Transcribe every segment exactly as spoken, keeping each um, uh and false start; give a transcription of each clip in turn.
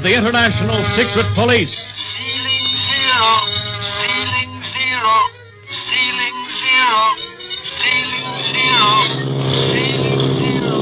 the International Secret Police. Ceiling zero, ceiling zero, ceiling zero, ceiling zero, ceiling zero.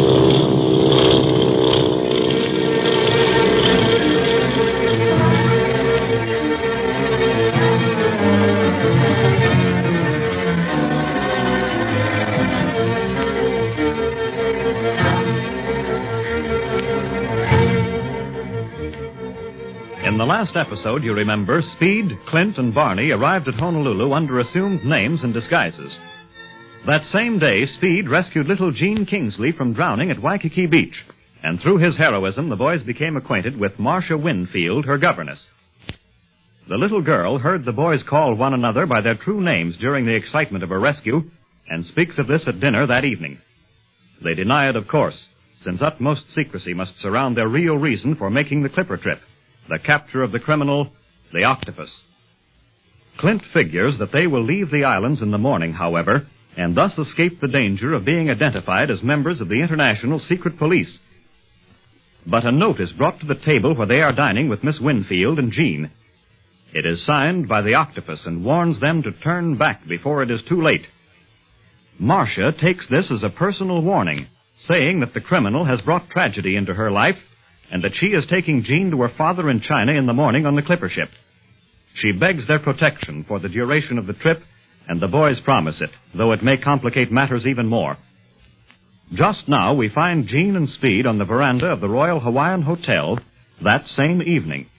In the last episode, you remember, Speed, Clint, and Barney arrived at Honolulu under assumed names and disguises. That same day, Speed rescued little Jean Kingsley from drowning at Waikiki Beach, and through his heroism, the boys became acquainted with Marcia Winfield, her governess. The little girl heard the boys call one another by their true names during the excitement of her rescue, and speaks of this at dinner that evening. They deny it, of course, since utmost secrecy must surround their real reason for making the Clipper trip. The capture of the criminal, the octopus. Clint figures that they will leave the islands in the morning, however, and thus escape the danger of being identified as members of the International Secret Police. But a note is brought to the table where they are dining with Miss Winfield and Jean. It is signed by the octopus and warns them to turn back before it is too late. Marcia takes this as a personal warning, saying that the criminal has brought tragedy into her life and that she is taking Jean to her father in China in the morning on the Clipper ship. She begs their protection for the duration of the trip, and the boys promise it, though it may complicate matters even more. Just now, we find Jean and Speed on the veranda of the Royal Hawaiian Hotel that same evening.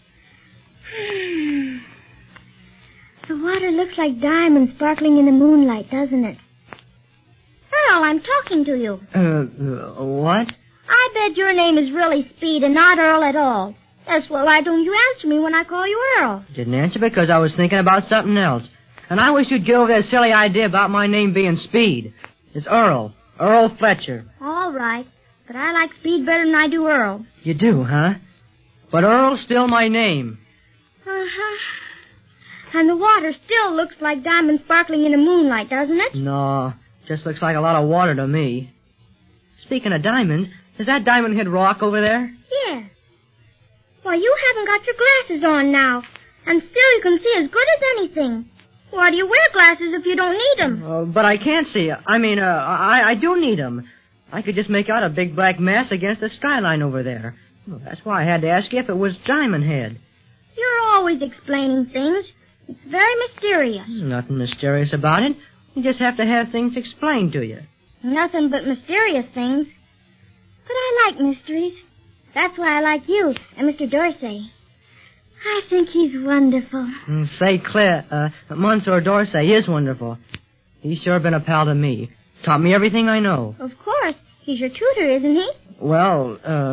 The water looks like diamonds sparkling in the moonlight, doesn't it? Earl, I'm talking to you. Uh, uh what? I bet your name is really Speed and not Earl at all. That's why don't you answer me when I call you Earl? Didn't answer because I was thinking about something else. And I wish you'd get over that silly idea about my name being Speed. It's Earl. Earl Fletcher. All right. But I like Speed better than I do Earl. You do, huh? But Earl's still my name. Uh-huh. And the water still looks like diamonds sparkling in the moonlight, doesn't it? No. Just looks like a lot of water to me. Speaking of diamonds, is that Diamond Head Rock over there? Yes. Why, you haven't got your glasses on now, and still you can see as good as anything. Why do you wear glasses if you don't need them? Uh, but I can't see. I mean, uh, I, I do need them. I could just make out a big black mass against the skyline over there. Well, that's why I had to ask you if it was Diamond Head. You're always explaining things. It's very mysterious. Nothing mysterious about it. You just have to have things explained to you. Nothing but mysterious things. But I like mysteries. That's why I like you and Mister Dorsey. I think he's wonderful. Mm, say, Claire, uh, Monsieur Dorsey is wonderful. He's sure been a pal to me. Taught me everything I know. Of course. He's your tutor, isn't he? Well, uh,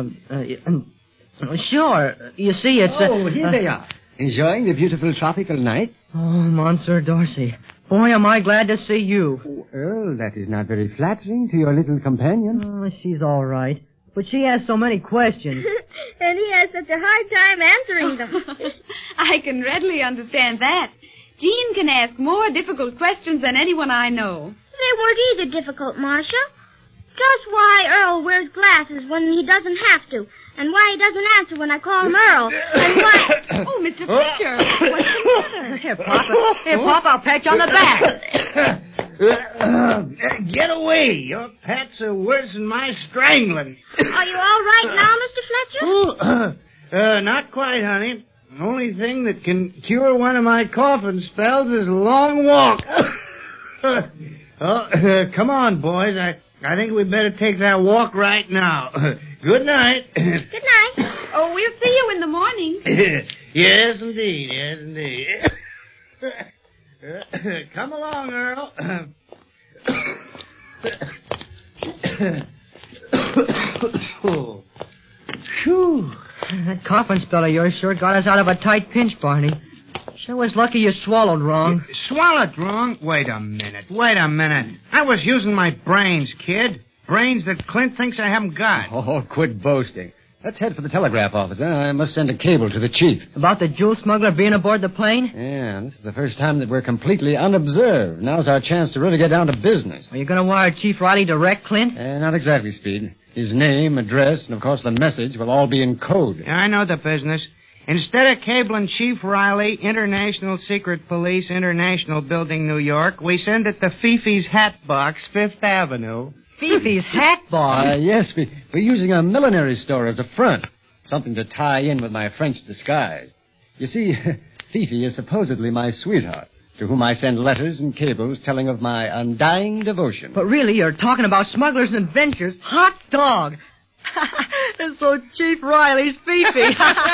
uh sure. You see, it's... Uh, oh, here uh, they are. Enjoying the beautiful tropical night? Oh, Monsieur Dorsey. Boy, am I glad to see you. Oh, Earl, that is not very flattering to your little companion. Oh, she's all right. But she has so many questions. And he has such a hard time answering them. I can readily understand that. Jean can ask more difficult questions than anyone I know. They weren't either difficult, Marcia. Just why Earl wears glasses when he doesn't have to, and why he doesn't answer when I call him Earl, and why... Oh, Mister Fletcher, what's the matter? Here, Papa. Here, Papa, I'll pat you on the back. Uh, get away. Your pats are worse than my strangling. Are you all right now, Mister Fletcher? Oh, uh, uh, not quite, honey. The only thing that can cure one of my coughing spells is a long walk. oh, uh, come on, boys. I, I think we'd better take that walk right now. Good night. Good night. Oh, we'll see you in the morning. Yes, indeed. Yes, indeed. Come along, Earl. oh. Phew. That coughing spell of yours sure got us out of a tight pinch, Barney. Sure was lucky you swallowed wrong. You swallowed wrong? Wait a minute. Wait a minute. I was using my brains, kid. Brains that Clint thinks I haven't got. Oh, quit boasting. Let's head for the telegraph office. Huh? I must send a cable to the chief. About the jewel smuggler being aboard the plane? Yeah, this is the first time that we're completely unobserved. Now's our chance to really get down to business. Are you going to wire Chief Riley direct, Clint? Uh, not exactly, Speed. His name, address, and, of course, the message will all be in code. Yeah, I know the business. Instead of cabling Chief Riley, International Secret Police, International Building, New York, we send it to Fifi's Hat Box, Fifth Avenue. Fifi's Hat Box? Uh, yes, we, we're using a millinery store as a front. Something to tie in with my French disguise. You see, Fifi is supposedly my sweetheart, to whom I send letters and cables telling of my undying devotion. But really, you're talking about smugglers and adventures. Hot dog! And so Chief Riley's Fifi.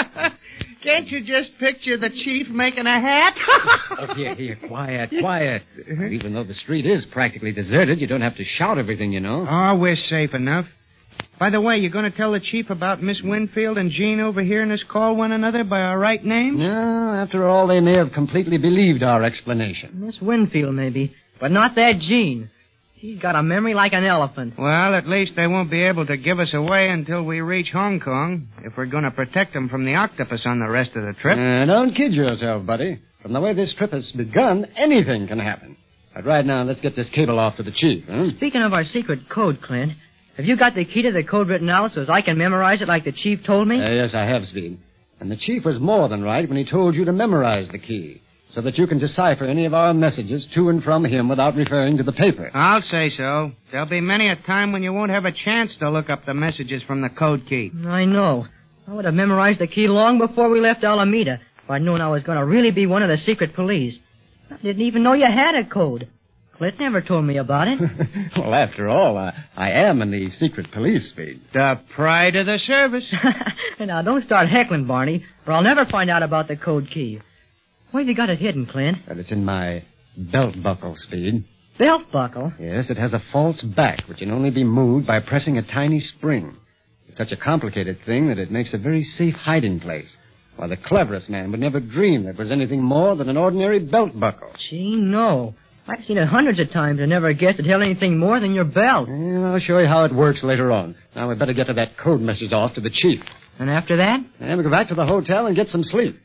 Can't you just picture the chief making a hat? Oh, here, here, quiet, quiet. Even though the street is practically deserted, you don't have to shout everything, you know. Oh, we're safe enough. By the way, you going to tell the chief about Miss Winfield and Jean over hearing us call one another by our right names? No, after all, they may have completely believed our explanation. Miss Winfield, maybe. But not that Jean. She's got a memory like an elephant. Well, at least they won't be able to give us away until we reach Hong Kong, if we're going to protect them from the octopus on the rest of the trip. Uh, don't kid yourself, buddy. From the way this trip has begun, anything can happen. But right now, let's get this cable off to the chief, huh? Speaking of our secret code, Clint, have you got the key to the code written out so as I can memorize it like the chief told me? Uh, yes, I have, Speed. And the chief was more than right when he told you to memorize the key, so that you can decipher any of our messages to and from him without referring to the paper. I'll say so. There'll be many a time when you won't have a chance to look up the messages from the code key. I know. I would have memorized the key long before we left Alameda, if I'd known I was going to really be one of the secret police. I didn't even know you had a code. Clint never told me about it. Well, after all, I, I am in the secret police, Speed. The pride of the service. Now, don't start heckling, Barney, or I'll never find out about the code key. Where have you got it hidden, Clint? Well, it's in my belt buckle, Speed. Belt buckle? Yes, it has a false back, which can only be moved by pressing a tiny spring. It's such a complicated thing that it makes a very safe hiding place. Why, the cleverest man would never dream it was anything more than an ordinary belt buckle. Gee, no. I've seen it hundreds of times and never guessed it held anything more than your belt. Well, I'll show you how it works later on. Now, we'd better get to that code message off to the chief. And after that? And we'll go back to the hotel and get some sleep.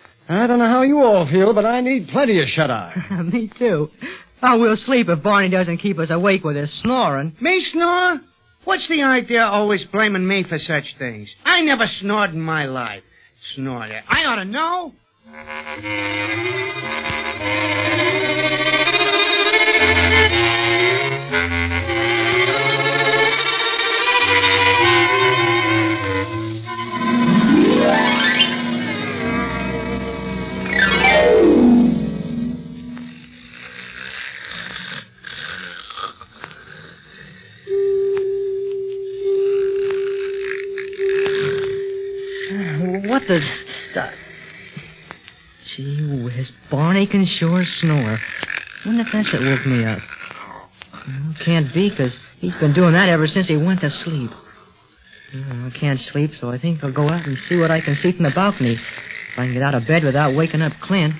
I don't know how you all feel, but I need plenty of shut-eye. Me too. Oh, we'll sleep if Barney doesn't keep us awake with his snoring. Me snore? What's the idea of always blaming me for such things? I never snored in my life. Snored. I ought to know. What the stuff? Gee whiz, Barney can sure snore. Wonder if that's what woke me up. Well, can't be, because he's been doing that ever since he went to sleep. Well, I can't sleep, so I think I'll go out and see what I can see from the balcony. If I can get out of bed without waking up Clint.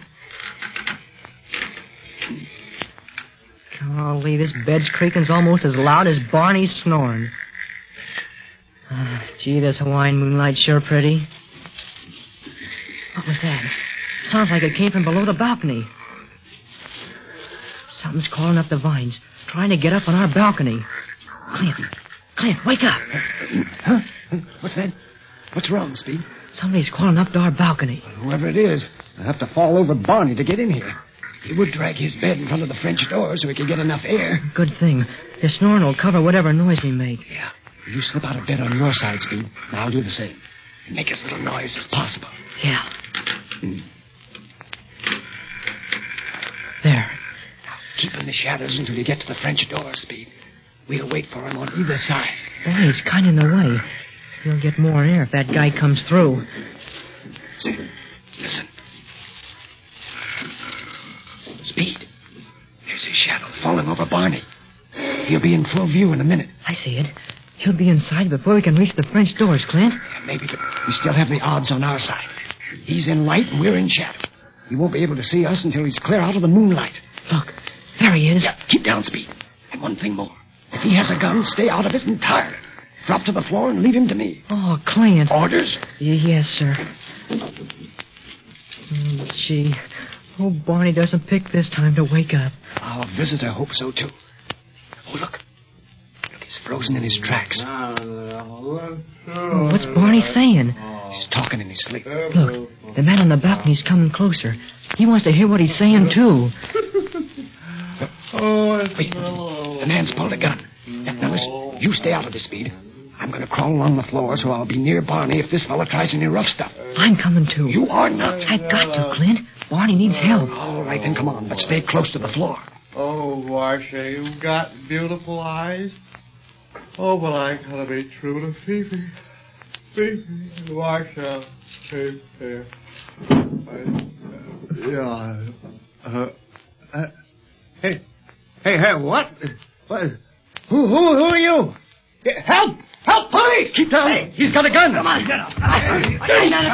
Golly, this bed's creaking's almost as loud as Barney's snoring. Ah, gee, this Hawaiian moonlight's sure pretty. What was that? Sounds like it came from below the balcony. Something's crawling up the vines, trying to get up on our balcony. Clint, Clint, wake up. Huh? What's that? What's wrong, Speed? Somebody's crawling up to our balcony. Whoever it is, I'll have to fall over Barney to get in here. He would drag his bed in front of the French door so he could get enough air. Good thing. His snoring will cover whatever noise we make. Yeah. You slip out of bed on your side, Speed, and I'll do the same. And make as little noise as possible. Yeah. Hmm. There. Now, keep in the shadows until you get to the French door, Speed. We'll wait for him on either side. Boy, he's kind of in the way. He'll get more air if that guy comes through. See, listen. Speed. There's his shadow falling over Barney. He'll be in full view in a minute. I see it. He'll be inside before we can reach the French doors, Clint. Yeah, maybe, but we still have the odds on our side. He's in light and we're in shadow. He won't be able to see us until he's clear out of the moonlight. Look, there he is. Yeah, keep down, Speed. And one thing more. If he has a gun, stay out of it entirely. Drop to the floor and lead him to me. Oh, Clint. Orders? Y- yes, sir. Oh, gee. Oh, Barney doesn't pick this time to wake up. Our visitor hopes so, too. Oh, look. Look, he's frozen in his tracks. Oh, what's Barney saying? He's talking in his sleep. Look, the man on the balcony's coming closer. He wants to hear what he's saying, too. Wait, the man's pulled a gun. Now, listen, you stay out of this, Speed. I'm going to crawl along the floor so I'll be near Barney if this fella tries any rough stuff. I'm coming, too. You are not. I've got to, Clint. Barney needs help. All right, then come on, but stay close to the floor. Oh, Marcia, you've got beautiful eyes. Oh, but I gotta be true to Fifi. Fifi, Marcia, Fifi. Yeah. Uh, uh, hey, hey, hey, what? What? Who, who, who are you? Help! Help, police! Keep down. Hey, he's got a gun. Come on, get up. I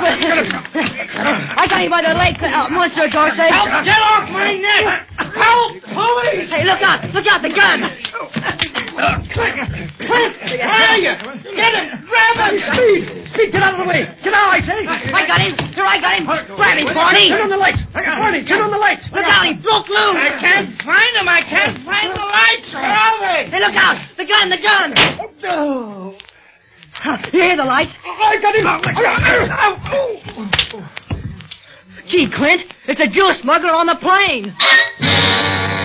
got him by the leg, uh, Monsieur Dorsey. Help! Get off my neck! Help! Police! Hey, look out! Look out, the gun! Clint! Clint! Where are you? Get him! Grab him! Speed! Speed, get out of the way! Get out, I say! I got him! Here, I got him! Grab him, Barney! Turn on the lights! Barney, turn on the lights! Look out, he broke loose! I can't find him! I can't find the lights! Where are they? Hey, look out! The gun, the gun! Oh. You hear the lights? I got him! Gee, Clint, it's a Jew smuggler on the plane!